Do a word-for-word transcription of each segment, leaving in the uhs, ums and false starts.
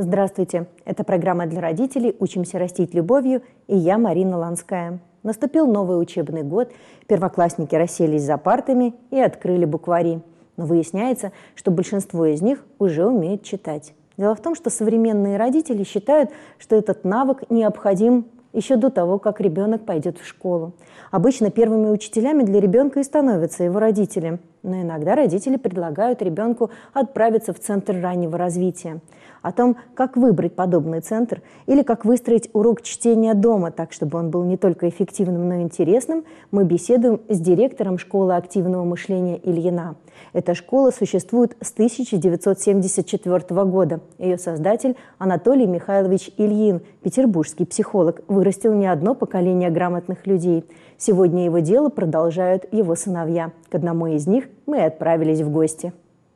Здравствуйте! Это программа для родителей «Учимся растить любовью» и я, Марина Ланская. Наступил новый учебный год, первоклассники расселись за партами и открыли буквари. Но выясняется, что большинство из них уже умеют читать. Дело в том, что современные родители считают, что этот навык необходим еще до того, как ребенок пойдет в школу. Обычно первыми учителями для ребенка и становятся его родители. Но иногда родители предлагают ребенку отправиться в центр раннего развития. О том, как выбрать подобный центр или как выстроить урок чтения дома так, чтобы он был не только эффективным, но и интересным, мы беседуем с директором школы активного мышления Ильина. Эта школа существует с тысяча девятьсот семьдесят четвёртого года. Ее создатель Анатолий Михайлович Ильин, петербургский психолог, вырастил не одно поколение грамотных людей. Сегодня его дело продолжают его сыновья. К одному из них мы и отправились в гости.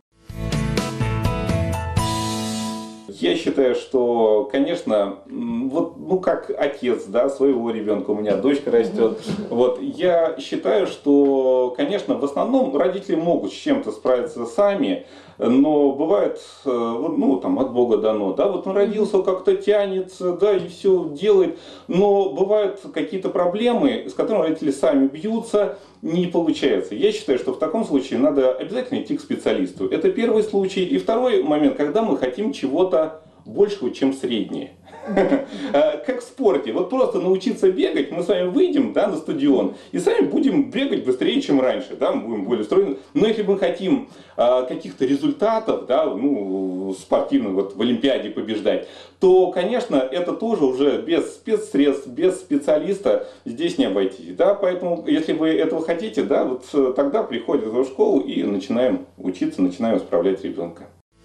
Я считаю, что, конечно, вот, ну, как отец, да, своего ребенка, у меня дочка растет, вот, я считаю, что, конечно, в основном родители могут с чем-то справиться сами, но бывает, ну, там, от Бога дано, да, вот он родился, как-то тянется, да, и все делает, но бывают какие-то проблемы, с которыми родители сами бьются, не получается. Я считаю, что в таком случае надо обязательно идти к специалисту. Это первый случай. И второй момент, когда мы хотим чего-то большего, чем среднее. Как в спорте. Вот просто научиться бегать, мы с вами выйдем, да, на стадион и сами будем бегать быстрее, чем раньше. Да, мы будем более стройны. Но если мы хотим а, каких-то результатов, да, ну, спортивных, вот в Олимпиаде побеждать, то, конечно, это тоже уже без спецсредств, без специалиста здесь не обойтись. Да? Поэтому, если вы этого хотите, да, вот тогда приходите в школу и начинаем учиться, начинаем исправлять ребенка.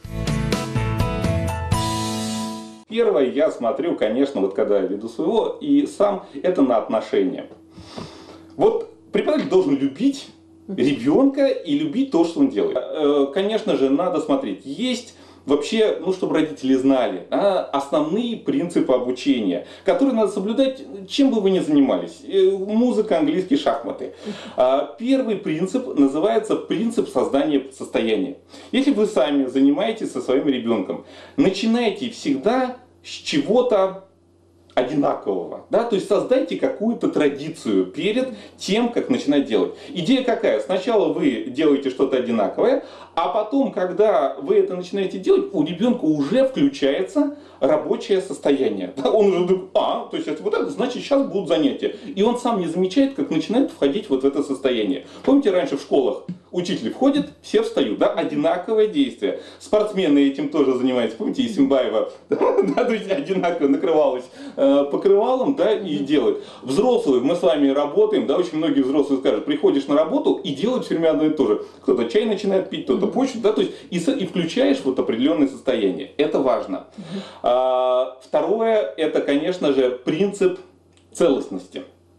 Первое, я смотрю, конечно, вот когда я веду своего, и сам, это на отношения. Вот преподаватель должен любить ребенка и любить то, что он делает. Конечно же, надо смотреть. Есть вообще, ну, чтобы родители знали, а, основные принципы обучения, которые надо соблюдать, чем бы вы ни занимались. Музыка, английский, шахматы. А, первый принцип называется принцип создания состояния. Если вы сами занимаетесь со своим ребенком, начинайте всегда с чего-то одинакового. Да? То есть создайте какую-то традицию перед тем, как начинать делать. Идея какая? Сначала вы делаете что-то одинаковое, а потом, когда вы это начинаете делать, у ребенка уже включается рабочее состояние. Да? Он уже думает, а, то есть это вот это, значит, сейчас будут занятия. И он сам не замечает, как начинает входить вот в это состояние. Помните, раньше в школах учитель входит, все встают, да? Одинаковое действие. Спортсмены этим тоже занимаются. Помните, Исимбаева, да, то есть одинаково накрывалась э, покрывалом, да, и делают. Взрослые, мы с вами работаем, да, очень многие взрослые скажут, приходишь на работу и делают все время одно и то же. Кто-то чай начинает пить, кто-то почту, да, то есть и, и включаешь вот определенное состояние. Это важно. А, второе, это, конечно же, принцип целостности,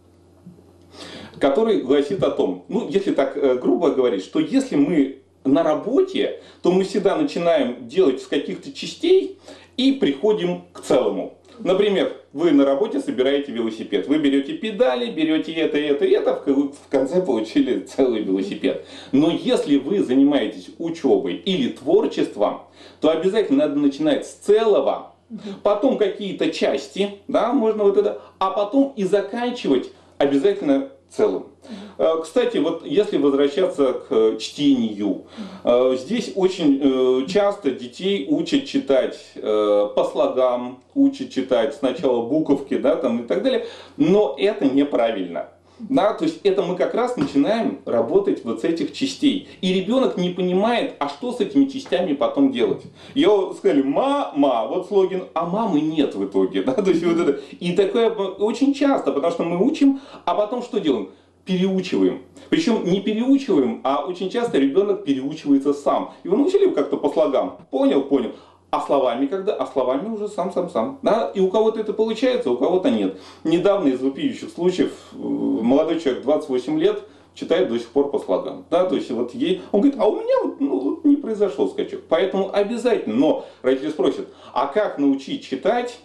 который гласит о том, ну, если так э, грубо говорить, что если мы на работе, то мы всегда начинаем делать с каких-то частей и приходим к целому. Например, вы на работе собираете велосипед, вы берете педали, берете это, это, это, в конце получили целый велосипед. Но если вы занимаетесь учебой или творчеством, то обязательно надо начинать с целого, потом какие-то части, да, можно вот это, а потом и заканчивать обязательно целым. Кстати, вот если возвращаться к чтению, здесь очень часто детей учат читать по слогам, учат читать сначала буковки, да, там, и так далее, но это неправильно. Да, то есть это мы как раз начинаем работать вот с этих частей. И ребенок не понимает, а что с этими частями потом делать. Его сказали, мама, вот слоган, а мамы нет в итоге. Да, то есть вот это. И такое очень часто, потому что мы учим, а потом что делаем? Переучиваем. Причем не переучиваем, а очень часто ребенок переучивается сам. Его научили как-то по слогам. Понял, понял. А словами когда? А словами уже сам-сам-сам. Да? И у кого-то это получается, у кого-то нет. Недавно из вопиющих случаев молодой человек, двадцать восемь лет, читает до сих пор по слогам. Да? То есть вот ей, он говорит, а у меня вот, ну, вот не произошел скачок. Поэтому обязательно, но родители спросят, а как научить читать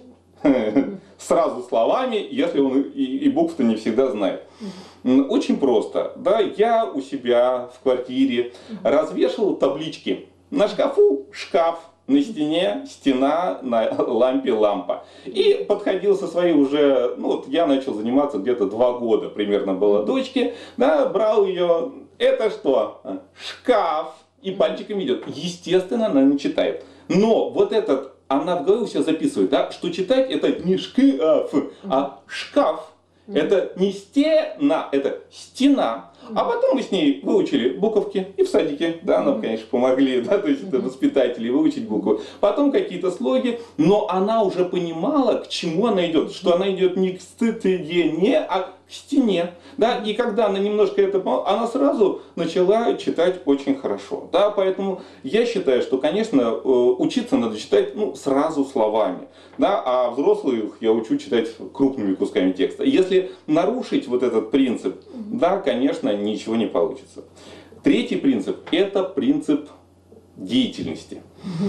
сразу словами, если он и, и букв-то не всегда знает? Очень просто. Да? Я у себя в квартире развешивал таблички. На шкафу шкаф. на стене стена, на лампе лампа. И подходил со своей уже, ну вот я начал заниматься где-то два года примерно было дочке, да, брал ее, это что? Шкаф. И пальчиком идет. Естественно, она не читает. Но вот этот, она в голове все записывает, да, что читать это не шкаф, а шкаф. Это не стена, это стена. А потом мы с ней выучили буковки и в садике, да, нам, конечно, помогли, да, то есть это воспитатели выучить буквы. Потом какие-то слоги, но она уже понимала, к чему она идет, что она идет не к стене, а к стене, да, и когда она немножко это поняла, она сразу начала читать очень хорошо, да, поэтому я считаю, что, конечно, учиться надо читать, ну, сразу словами, да, а взрослых я учу читать крупными кусками текста. Если нарушить вот этот принцип, да, конечно, ничего не получится. Третий принцип – это принцип деятельности.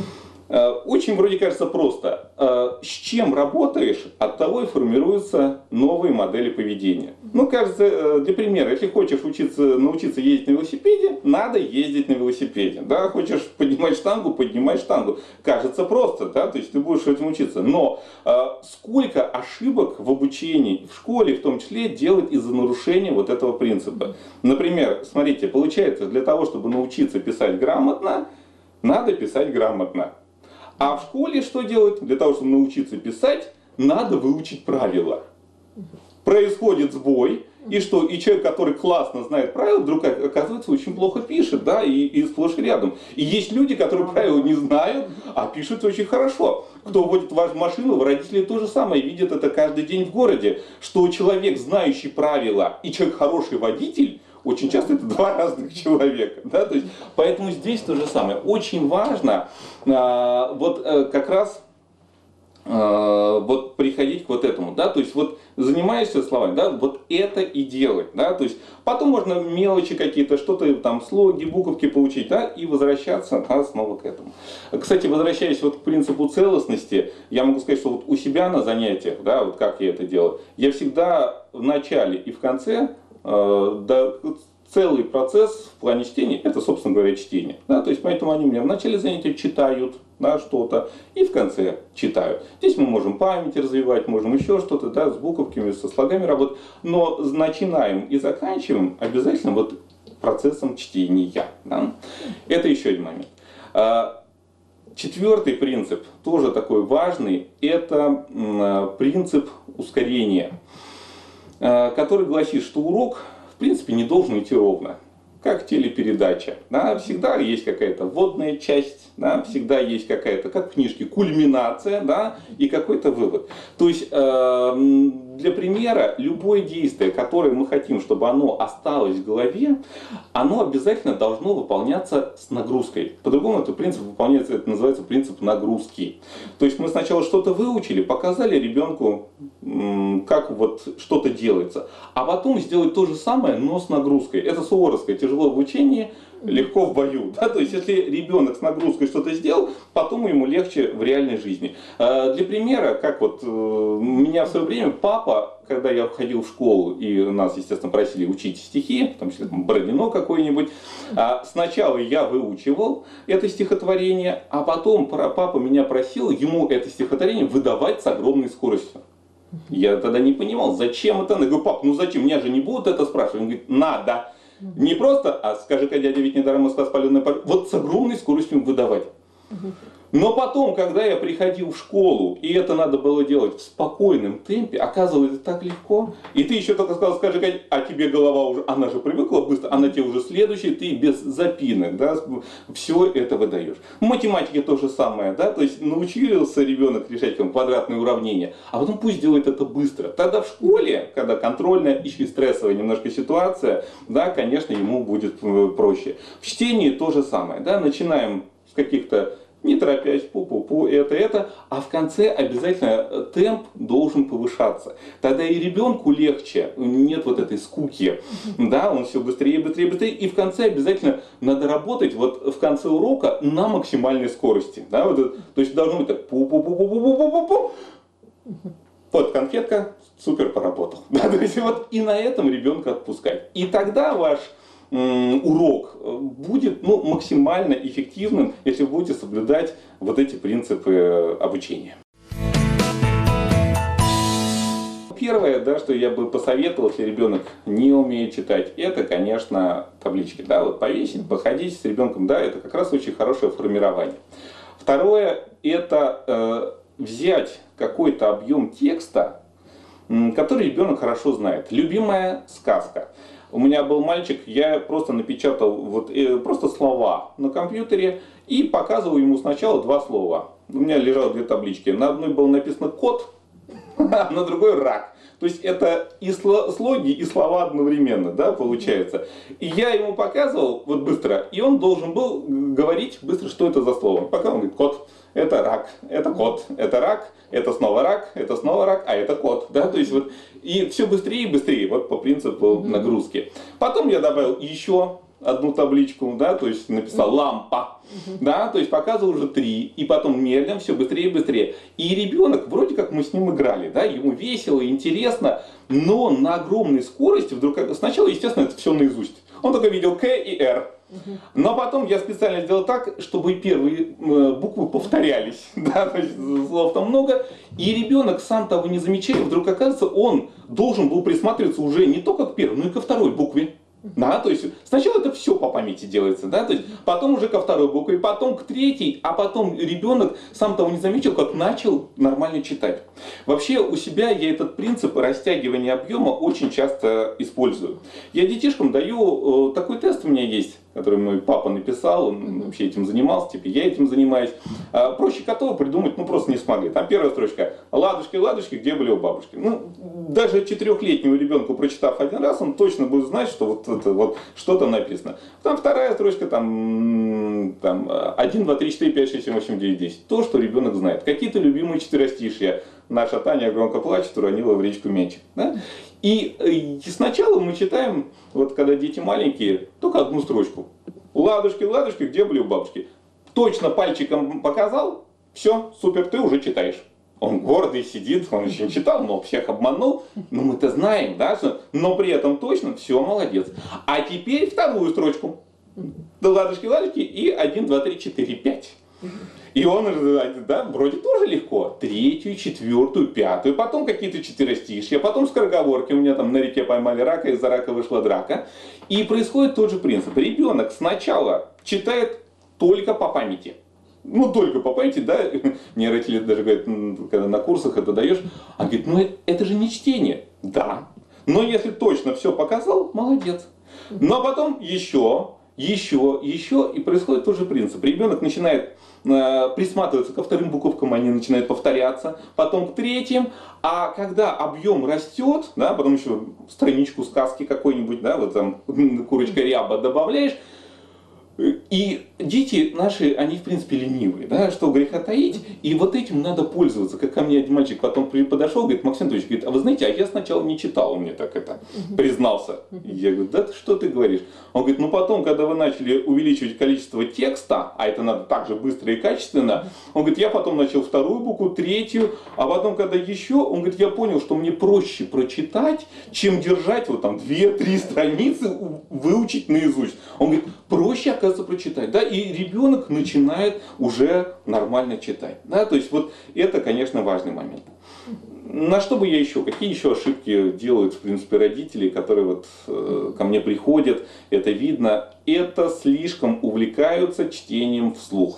Очень вроде кажется просто. С чем работаешь, от того и формируются новые модели поведения. Ну, кажется, для примера, если хочешь учиться, научиться ездить на велосипеде, надо ездить на велосипеде. Да? Хочешь поднимать штангу, поднимай штангу. Кажется просто, да? То есть ты будешь этим учиться. Но сколько ошибок в обучении, в школе в том числе, делают из-за нарушения вот этого принципа. Например, смотрите, получается, для того, чтобы научиться писать грамотно, надо писать грамотно. А в школе что делают? Для того, чтобы научиться писать, надо выучить правила. Происходит сбой, и что? И человек, который классно знает правила, вдруг оказывается очень плохо пишет, да, и, и сплошь и рядом. И есть люди, которые правила не знают, а пишут очень хорошо. Кто водит вашу машину, родители то же самое видят это каждый день в городе, что человек, знающий правила, и человек хороший водитель, очень часто это два разных человека. Да? То есть, поэтому здесь то же самое. Очень важно а, вот а, как раз а, вот приходить к вот этому. Да? То есть вот занимаешься словами, да, вот это и делать. Да? То есть потом можно мелочи какие-то, что-то там, слоги, буковки получить, да, и возвращаться, да, снова к этому. Кстати, возвращаясь вот к принципу целостности, я могу сказать, что вот у себя на занятиях, да, вот как я это делаю, я всегда в начале и в конце да, целый процесс в плане чтения, это, собственно говоря, чтение. Да, то есть, поэтому они мне в начале занятия читают, да, что-то, и в конце читают. Здесь мы можем память развивать, можем еще что-то, да, с буковками, со слогами работать, но начинаем и заканчиваем обязательно вот процессом чтения. Да. Это еще один момент. Четвертый принцип, тоже такой важный, это принцип ускорения, который гласит, что урок, в принципе, не должен идти ровно, как телепередача. Да? Всегда есть какая-то вводная часть, да? Всегда есть какая-то, как в книжке, кульминация, да? И какой-то вывод. То есть, э, для примера, любое действие, которое мы хотим, чтобы оно осталось в голове, оно обязательно должно выполняться с нагрузкой. По-другому этот принцип выполняется, это называется принцип нагрузки. То есть мы сначала что-то выучили, показали ребенку, как вот что-то делается, а потом сделать то же самое, но с нагрузкой. Это суворовское, тяжело в учении, легко в бою. Да? То есть, если ребенок с нагрузкой что-то сделал, потом ему легче в реальной жизни. Для примера, как вот меня в свое время папа, когда я ходил в школу, и нас, естественно, просили учить стихи, в том числе там, Бородино какой-нибудь, сначала я выучивал это стихотворение, а потом папа меня просил ему это стихотворение выдавать с огромной скоростью. Я тогда не понимал, зачем это. Я говорю, пап, ну зачем, меня же не будут это спрашивать. Он говорит, надо. Не просто, а скажи-ка, дядя, ведь недаром Москва спаленная, вот с огромной скоростью выдавать. Но потом, когда я приходил в школу, и это надо было делать в спокойном темпе, оказывается, так легко. И ты еще только сказал, скажи, а тебе голова уже, она же привыкла быстро, она тебе уже следующая, ты без запинок, да, все это выдаешь. В математике то же самое, да, то есть научился ребенок решать там, квадратные уравнения, а потом пусть делает это быстро. Тогда в школе, когда контрольная, еще и стрессовая немножко ситуация, да, конечно, ему будет проще. В чтении то же самое, да, начинаем с каких-то не торопясь, пу-пу-пу, это, это, а в конце обязательно темп должен повышаться. Тогда и ребенку легче, нет вот этой скуки, да, он все быстрее, быстрее, быстрее, и в конце обязательно надо работать вот в конце урока на максимальной скорости, да, вот это, то есть должно быть так, пу-пу-пу-пу-пу-пу-пу-пу, вот конфетка, супер поработал, да, то есть вот и на этом ребенка отпускать. И тогда ваш урок будет ну, максимально эффективным, если вы будете соблюдать вот эти принципы обучения. Первое, да, что я бы посоветовал, если ребенок не умеет читать, это, конечно, таблички. Да, вот повесить, походить с ребенком, да, это как раз очень хорошее формирование. Второе, это э, взять какой-то объем текста, который ребенок хорошо знает. Любимая сказка. У меня был мальчик, я просто напечатал вот, э, просто слова на компьютере и показывал ему сначала два слова. У меня лежало две таблички. На одной было написано «кот», а на другой «рак». То есть это и слоги, и слова одновременно, да, получается. И я ему показывал вот быстро, и он должен был говорить быстро, что это за слово. Пока он говорит «кот». Это рак, это кот, это рак, это снова рак, это снова рак, а это кот. Да? То есть вот, и все быстрее и быстрее, вот по принципу нагрузки. Потом я добавил еще одну табличку, да, то есть написал лампа, да, то есть показывал уже три, и потом медленно, все быстрее и быстрее. И ребенок, вроде как мы с ним играли, да, ему весело, интересно, но на огромной скорости вдруг, сначала, естественно, это все наизусть. Он только видел К и Р. Но потом я специально сделал так, чтобы первые буквы повторялись. Да, то есть слов там много. И ребенок, сам того не замечая, вдруг оказывается, он должен был присматриваться уже не только к первой, но и ко второй букве. Да, то есть сначала это все по памяти делается, да, то есть потом уже ко второй букве, потом к третьей, а потом ребенок, сам того не заметил, как начал нормально читать. Вообще у себя я этот принцип растягивания объема очень часто использую. Я детишкам даю, такой тест у меня есть, который мой папа написал, он вообще этим занимался, теперь я этим занимаюсь. Проще которого придумать ну просто не смогли. Там первая строчка: ладушки, ладушки, где были у бабушки? Ну, даже четырехлетнему ребенку, прочитав один раз, он точно будет знать, что вот это вот что там написано. Там вторая строчка, там, там один, два, три, четыре, пять, шесть, семь, восемь, девять, десять. То, что ребенок знает. Какие-то любимые четверостишья. Наша Таня громко плачет, уронила в речку мячик. Да? И, и сначала мы читаем, вот когда дети маленькие, только одну строчку. Ладушки, ладушки, где были у бабушки? Точно пальчиком показал, все, супер, ты уже читаешь. Он гордый сидит, он еще не читал, но всех обманул. Но мы-то знаем, да, что, но при этом точно, все, молодец. А теперь вторую строчку. Да ладушки, ладушки, и один, два, три, четыре, пять. И он, да, вроде тоже легко. Третью, четвертую, пятую, потом какие-то четверостишья, потом скороговорки. У меня там на реке поймали рака, из-за рака вышла драка. И происходит тот же принцип. Ребенок сначала читает только по памяти. Ну, только по памяти, да, нейротели даже говорят, когда на курсах это даешь, он говорит, ну это же не чтение. Да, но если точно все показал, молодец. Но потом еще, еще, еще, и происходит тот же принцип. Ребенок начинает э, присматриваться ко вторым буковкам, они начинают повторяться, потом к третьим, а когда объем растет, да, потом еще страничку сказки какой-нибудь, да, вот там курочка ряба добавляешь, и дети наши, они в принципе ленивые, да, что греха таить, и вот этим надо пользоваться. Как ко мне один мальчик потом подошел, говорит, Максим Анатольевич, говорит, а вы знаете, а я сначала не читал, он мне так это признался. И я говорю, да что ты говоришь? Он говорит, ну потом, когда вы начали увеличивать количество текста, а это надо так же быстро и качественно, он говорит, я потом начал вторую букву, третью, а потом, когда еще, он говорит, я понял, что мне проще прочитать, чем держать вот там две-три страницы, выучить наизусть. Он говорит, проще, оказывается, прочитать, да, и ребенок начинает уже нормально читать, да, то есть вот это, конечно, важный момент. На что бы я еще, какие еще ошибки делают, в принципе, родители, которые вот э, ко мне приходят, это видно, это слишком увлекаются чтением вслух.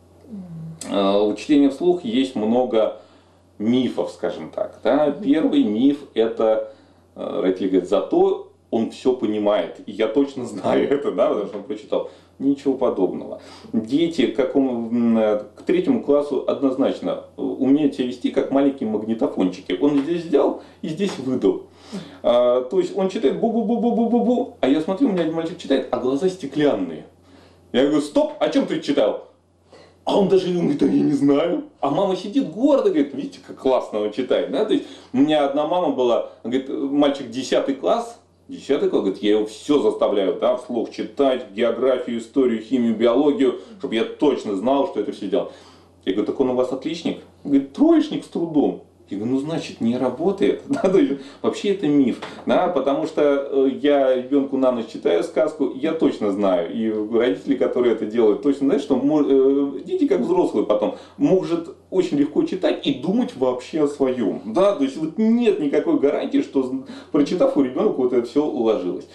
Э, у чтения вслух есть много мифов, скажем так, да. Первый миф это, э, родители говорят, зато он все понимает, и я точно знаю это, да, потому что он прочитал. Ничего подобного. Дети к, какому, к третьему классу однозначно умеют себя вести как маленькие магнитофончики. Он здесь взял и здесь выдал. А, то есть он читает бу-бу-бу-бу-бу-бу-бу, а я смотрю, у меня один мальчик читает, а глаза стеклянные. Я говорю, стоп, о чем ты читал? А он даже говорит, а я не знаю. А мама сидит гордо, говорит, видите, как классно он читает. Да? То есть у меня одна мама была, говорит, мальчик десятый класс, Десятый класс, говорит, я его все заставляю, да, вслух читать, географию, историю, химию, биологию, чтобы я точно знал, что это все делал. Я говорю, так он у вас отличник? Он говорит, троечник с трудом. Я говорю, ну значит не работает. Да, то есть, вообще это миф. Да, потому что я ребенку на ночь читаю сказку, я точно знаю. И родители, которые это делают, точно знают, что дети, как взрослые потом, может очень легко читать и думать вообще о своем. Да, то есть вот нет никакой гарантии, что прочитав, у ребенка вот это все уложилось.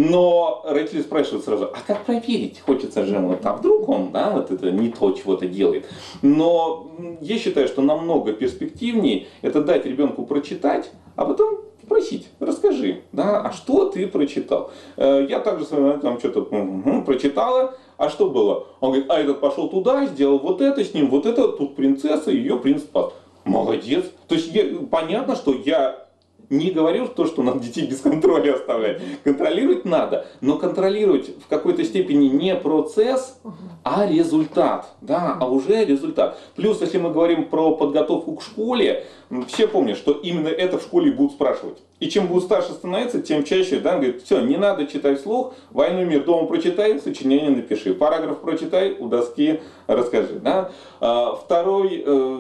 Но родители спрашивают сразу, а как проверить? Хочется же, вот, а вдруг он, да, вот это не то, чего-то делает. Но я считаю, что намного перспективнее это дать ребенку прочитать, а потом спросить, расскажи, да, а что ты прочитал? Я также там что-то угу, прочитала, а что было? Он говорит, а этот пошел туда, сделал вот это с ним, вот это, тут принцесса, ее принц спас. Молодец. То есть я, понятно, что я не говорю то, что надо детей без контроля оставлять. Контролировать надо, но контролировать в какой-то степени не процесс, а результат. Да, а уже результат. Плюс, если мы говорим про подготовку к школе, все помнят, что именно это в школе будут спрашивать. И чем будут старше становиться, тем чаще, да, говорит, все, не надо читать вслух, «Войну и мир» дома прочитай, сочинение напиши, параграф прочитай, у доски расскажи. Да. А, второй э,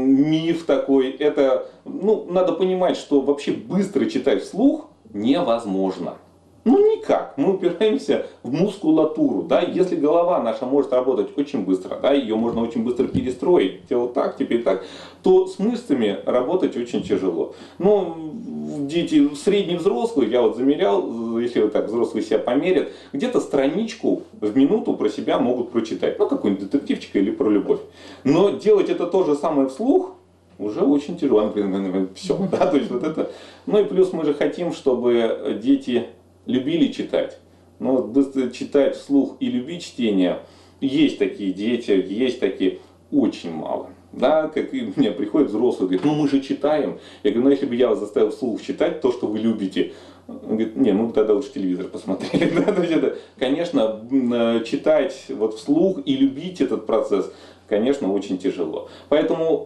миф такой, это, ну, надо понимать, что вообще быстро читать вслух невозможно. Ну никак, мы упираемся в мускулатуру, да, если голова наша может работать очень быстро, да, ее можно очень быстро перестроить, делать так, теперь так, то с мышцами работать очень тяжело. Но дети средние взрослые, я вот замерял, если вот так взрослые себя померят, где-то страничку в минуту про себя могут прочитать, ну какой-нибудь детективчик или про любовь. Но делать это то же самое вслух уже очень тяжело, все, да, то есть вот это. Ну и плюс мы же хотим, чтобы дети любили читать. Но вот читать вслух и любить чтение, есть такие дети, есть такие, очень мало. Да, как и мне приходят взрослые, говорят, ну мы же читаем. Я говорю, ну если бы я вас заставил вслух читать то, что вы любите. Он говорит, не, ну тогда лучше телевизор посмотрели. Да, то есть это, конечно, читать вот вслух и любить этот процесс, конечно, очень тяжело. Поэтому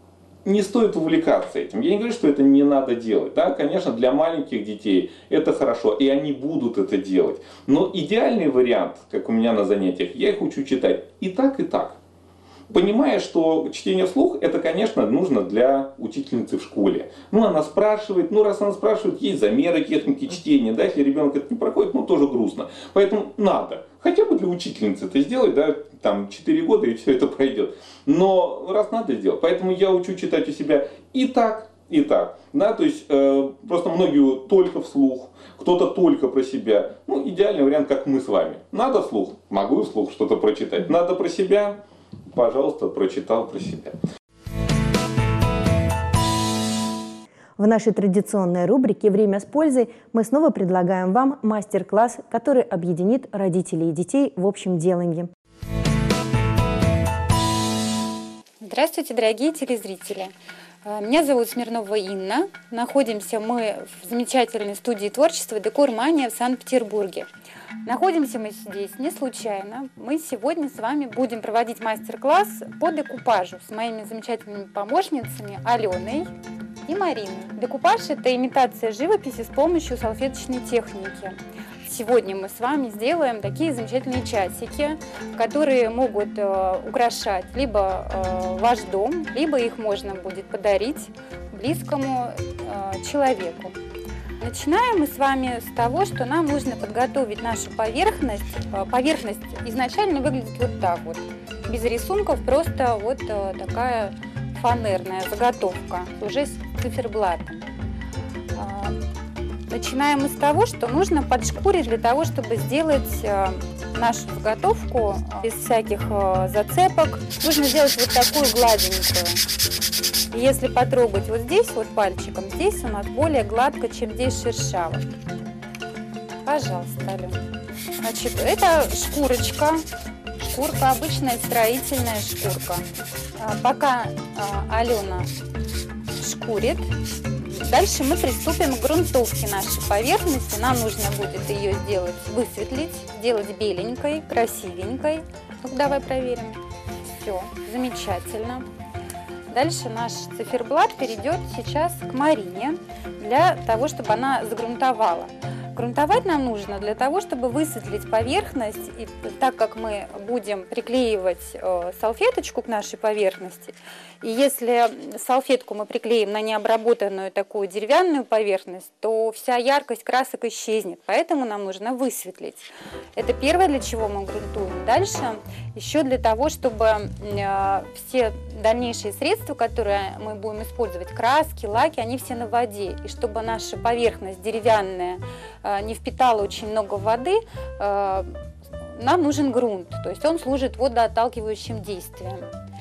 не стоит увлекаться этим. Я не говорю, что это не надо делать. Да, конечно, для маленьких детей это хорошо, и они будут это делать. Но идеальный вариант, как у меня на занятиях, я их учу читать и так, и так. Понимая, что чтение вслух, это, конечно, нужно для учительницы в школе. Ну, она спрашивает, ну, раз она спрашивает, есть замеры техники чтения, да, если ребенок это не проходит, ну, тоже грустно. Поэтому надо, хотя бы для учительницы это сделать, да, там, четыре года и все это пройдет. Но раз надо сделать, поэтому я учу читать у себя и так, и так. Да, то есть, э, просто многие только вслух, кто-то только про себя. Ну, идеальный вариант, как мы с вами. Надо вслух, могу вслух что-то прочитать. Надо про себя, пожалуйста, прочитал про себя. В нашей традиционной рубрике «Время с пользой» мы снова предлагаем вам мастер-класс, который объединит родителей и детей в общем делании. Здравствуйте, дорогие телезрители! Меня зовут Смирнова Инна. Находимся мы в замечательной студии творчества «Декор Мания» в Санкт-Петербурге. Находимся мы здесь не случайно. Мы сегодня с вами будем проводить мастер-класс по декупажу с моими замечательными помощницами Аленой и Мариной. Декупаж – это имитация живописи с помощью салфеточной техники. Сегодня мы с вами сделаем такие замечательные часики, которые могут э, украшать либо э, ваш дом, либо их можно будет подарить близкому э, человеку. Начинаем мы с вами с того, что нам нужно подготовить нашу поверхность. Поверхность изначально выглядит вот так вот, без рисунков, просто вот такая фанерная заготовка, уже с циферблатом. Начинаем мы с того, что нужно подшкурить для того, чтобы сделать нашу заготовку без всяких зацепок. Нужно сделать вот такую гладенькую. И если потрогать вот здесь вот пальчиком, здесь у нас более гладко, чем здесь шершаво. Пожалуйста, Алена. Значит, это шкурочка. Шкурка, обычная строительная шкурка. Пока Алена шкурит, дальше мы приступим к грунтовке нашей поверхности. Нам нужно будет ее сделать, высветлить, сделать беленькой, красивенькой. Ну, давай проверим. Все, замечательно. Дальше наш циферблат перейдет сейчас к Марине для того, чтобы она загрунтовала. Грунтовать нам нужно для того, чтобы высветлить поверхность, и так как мы будем приклеивать э, салфеточку к нашей поверхности, и если салфетку мы приклеим на необработанную такую деревянную поверхность, то вся яркость красок исчезнет, поэтому нам нужно высветлить. Это первое, для чего мы грунтуем. Дальше еще для того, чтобы э, все дальнейшие средства, которые мы будем использовать, краски, лаки, они все на воде, и чтобы наша поверхность деревянная не впитала очень много воды, нам нужен грунт, то есть он служит водоотталкивающим действием.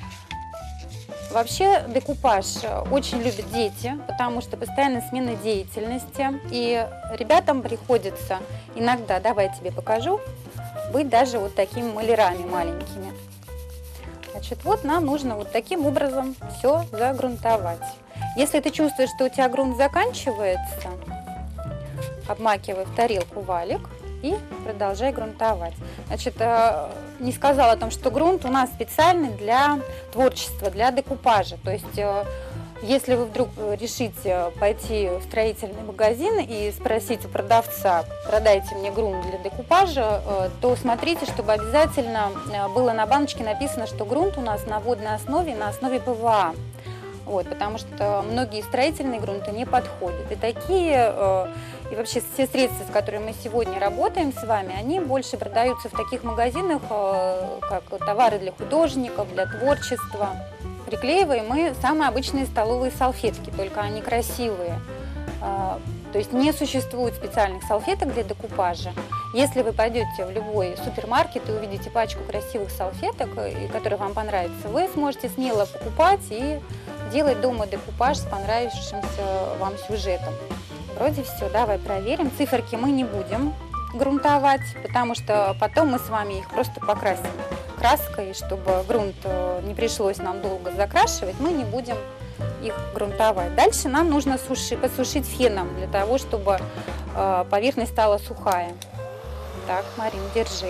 Вообще декупаж очень любят дети, потому что постоянная смена деятельности, и ребятам приходится иногда, давай я тебе покажу, быть даже вот такими малярами маленькими. Значит, вот нам нужно вот таким образом все загрунтовать. Если ты чувствуешь, что у тебя грунт заканчивается, обмакивай в тарелку валик и продолжай грунтовать. Значит, не сказала о том, что грунт у нас специальный для творчества, для декупажа. То есть, если вы вдруг решите пойти в строительный магазин и спросить у продавца, продайте мне грунт для декупажа, то смотрите, чтобы обязательно было на баночке написано, что грунт у нас на водной основе, на основе ПВА. Вот, потому что многие строительные грунты не подходят. И такие, и вообще все средства, с которыми мы сегодня работаем с вами, они больше продаются в таких магазинах, как товары для художников, для творчества. Приклеиваем мы самые обычные столовые салфетки, только они красивые. То есть не существует специальных салфеток для декупажа. Если вы пойдете в любой супермаркет и увидите пачку красивых салфеток, которые вам понравятся, вы сможете смело покупать и делать дома декупаж с понравившимся вам сюжетом. Вроде все, давай проверим. Циферки мы не будем грунтовать, потому что потом мы с вами их просто покрасим краской, чтобы грунт не пришлось нам долго закрашивать, мы не будем их грунтовать. Дальше нам нужно суши, подсушить феном, для того, чтобы э, поверхность стала сухая. Так, Марин, держи.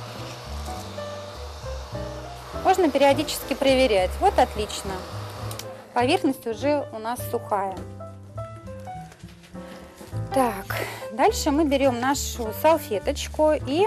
Можно периодически проверять. Вот отлично. Поверхность уже у нас сухая. Так, дальше мы берем нашу салфеточку и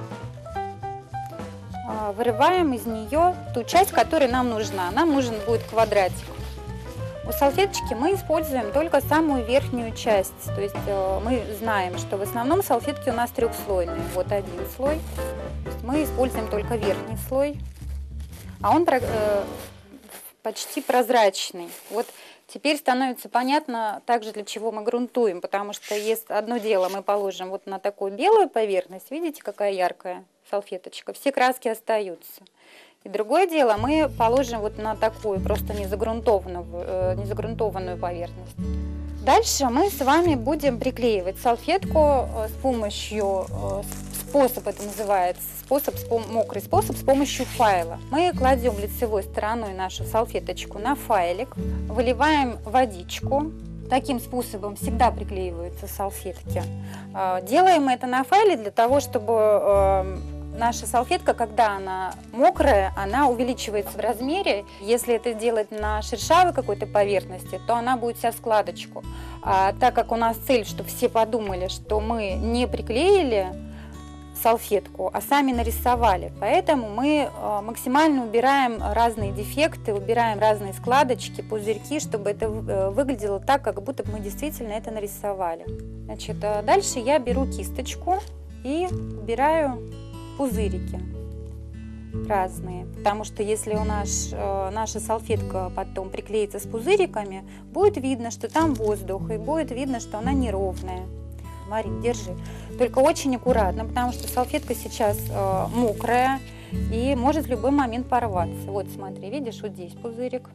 э, вырываем из нее ту часть, которая нам нужна. Нам нужен будет квадратик. У салфеточки мы используем только самую верхнюю часть, то есть э, мы знаем, что в основном салфетки у нас трехслойные. Вот один слой, мы используем только верхний слой, а он э, почти прозрачный. Вот теперь становится понятно также, для чего мы грунтуем, потому что если одно дело мы положим вот на такую белую поверхность, видите, какая яркая салфеточка, все краски остаются. И другое дело, мы положим вот на такую просто незагрунтованную, э, незагрунтованную поверхность. Дальше мы с вами будем приклеивать салфетку с помощью, э, способ это называется, способ, мокрый способ с помощью файла. Мы кладем лицевой стороной нашу салфеточку на файлик, выливаем водичку. Таким способом всегда приклеиваются салфетки. Э, делаем это на файле для того, чтобы... Э, Наша салфетка, когда она мокрая, она увеличивается в размере. Если это делать на шершавой какой-то поверхности, то она будет вся в складочку. А так как у нас цель, чтобы все подумали, что мы не приклеили салфетку, а сами нарисовали, поэтому мы максимально убираем разные дефекты, убираем разные складочки, пузырьки, чтобы это выглядело так, как будто мы действительно это нарисовали. Значит, дальше я беру кисточку и убираю пузырики разные, потому что если у нас э, наша салфетка потом приклеится с пузыриками, будет видно, что там воздух, и будет видно, что она неровная. Марин, держи. Только очень аккуратно, потому что салфетка сейчас э, мокрая и может в любой момент порваться. Вот смотри, видишь, вот здесь пузырик.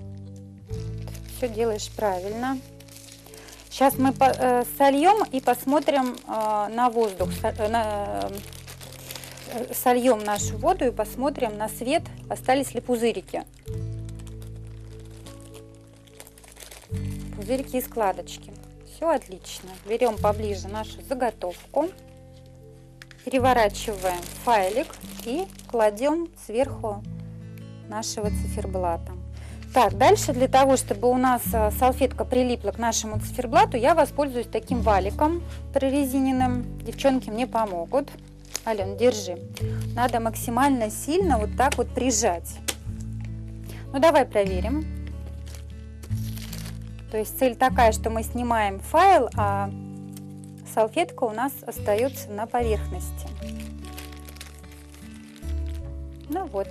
Все делаешь правильно. Сейчас мы э, сольем и посмотрим э, на воздух, э, на, сольем нашу воду и посмотрим на свет, остались ли пузырики. Пузырики и складочки. Все отлично. Берем поближе нашу заготовку, переворачиваем файлик и кладем сверху нашего циферблата. Так, дальше для того, чтобы у нас салфетка прилипла к нашему циферблату, я воспользуюсь таким валиком прорезиненным. Девчонки мне помогут. Ален, держи. Надо максимально сильно вот так вот прижать. Ну, давай проверим. То есть цель такая, что мы снимаем файл, а салфетка у нас остается на поверхности. Ну вот.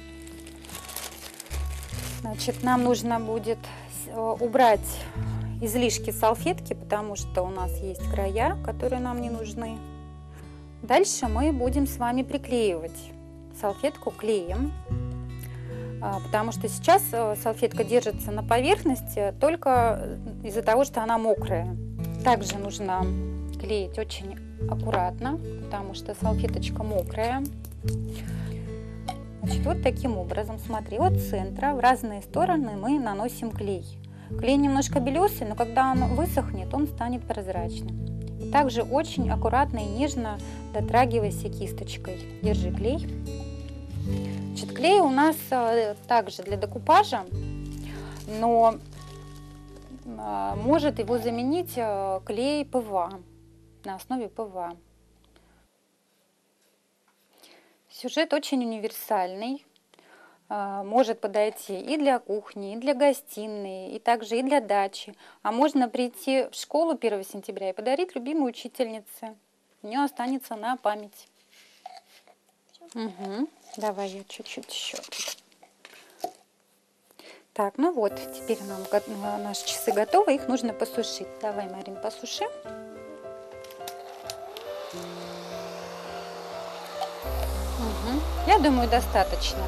Значит, нам нужно будет убрать излишки салфетки, потому что у нас есть края, которые нам не нужны. Дальше мы будем с вами приклеивать салфетку клеем, потому что сейчас салфетка держится на поверхности только из-за того, что она мокрая. Также нужно клеить очень аккуратно, потому что салфеточка мокрая. Значит, вот таким образом, смотри, от центра в разные стороны мы наносим клей. Клей немножко белесый, но когда он высохнет, он станет прозрачным. И также очень аккуратно и нежно дотрагивайся кисточкой. Держи клей. Значит, клей у нас также для декупажа, но может его заменить клей ПВА, на основе ПВА. Сюжет очень универсальный, может подойти и для кухни, и для гостиной, и также и для дачи. А можно прийти в школу первого сентября и подарить любимой учительнице. У нее останется на память. Угу. Давай я чуть-чуть еще. Так, ну вот, теперь нам наши часы готовы, их нужно посушить. Давай, Марин, посуши. Угу. Я думаю, достаточно.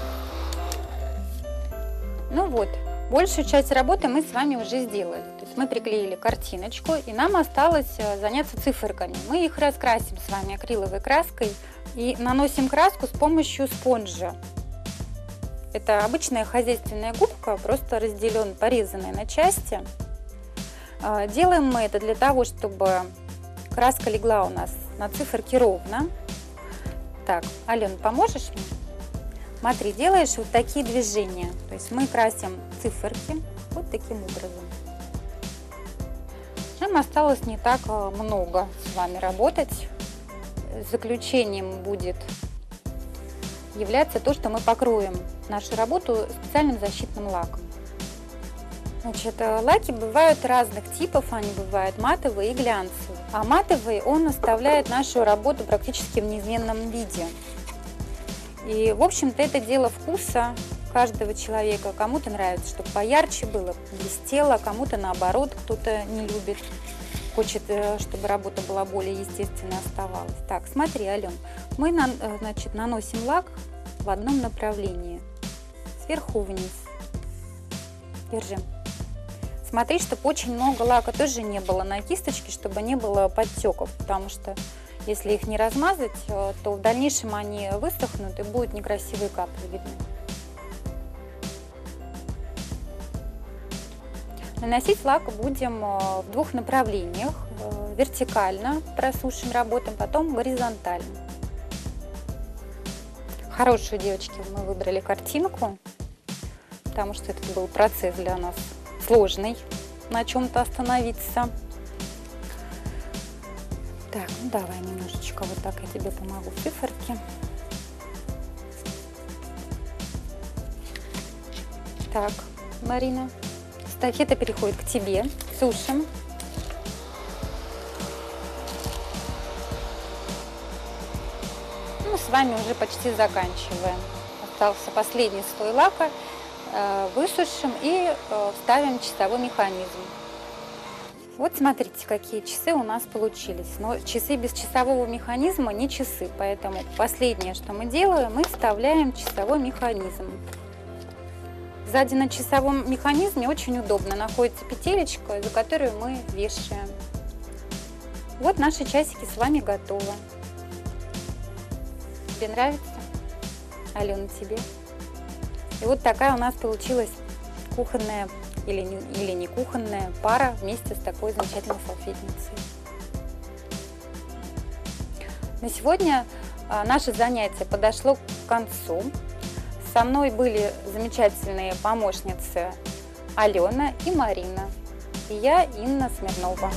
Ну вот, большую часть работы мы с вами уже сделали. То есть мы приклеили картиночку, и нам осталось заняться циферками. Мы их раскрасим с вами акриловой краской и наносим краску с помощью спонжа. Это обычная хозяйственная губка, просто разделен, порезанная на части. Делаем мы это для того, чтобы краска легла у нас на циферки ровно. Так, Ален, поможешь мне? Смотри, делаешь вот такие движения. То есть мы красим циферки вот таким образом. Нам осталось не так много с вами работать. Заключением будет являться то, что мы покроем нашу работу специальным защитным лаком. Значит, лаки бывают разных типов, они бывают матовые и глянцевые. А матовый, он оставляет нашу работу практически в неизменном виде. И, в общем-то, это дело вкуса каждого человека. Кому-то нравится, чтобы поярче было, блестело, кому-то наоборот, кто-то не любит, хочет, чтобы работа была более естественной, оставалась. Так, смотри, Ален, мы, значит, наносим лак в одном направлении, сверху вниз. Держи. Смотри, чтобы очень много лака тоже не было на кисточке, чтобы не было подтеков, потому что если их не размазать, то в дальнейшем они высохнут и будут некрасивые капли видны. Наносить лак будем в двух направлениях. Вертикально просушим, работаем, потом горизонтально. Хорошую, девочки, мы выбрали картинку, потому что это был процесс для нас сложный, на чем-то остановиться. Так, ну давай немножечко вот так я тебе помогу в циферке. Так, Марина, эстафета переходит к тебе. Сушим. Ну, с вами уже почти заканчиваем. Остался последний слой лака. Высушим и вставим часовой механизм. Вот смотрите, какие часы у нас получились. Но часы без часового механизма не часы, поэтому последнее, что мы делаем, мы вставляем часовой механизм. Сзади на часовом механизме очень удобно находится петелечка, за которую мы вешаем. Вот наши часики с вами готовы. Тебе нравится? Алена, тебе? И вот такая у нас получилась кухонная или не, или не кухонная пара вместе с такой замечательной салфетницей. На сегодня наше занятие подошло к концу. Со мной были замечательные помощницы Алена и Марина. И я, Инна Смирнова.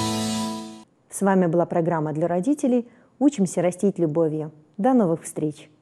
С вами была программа для родителей «Учимся растить любовью». До новых встреч!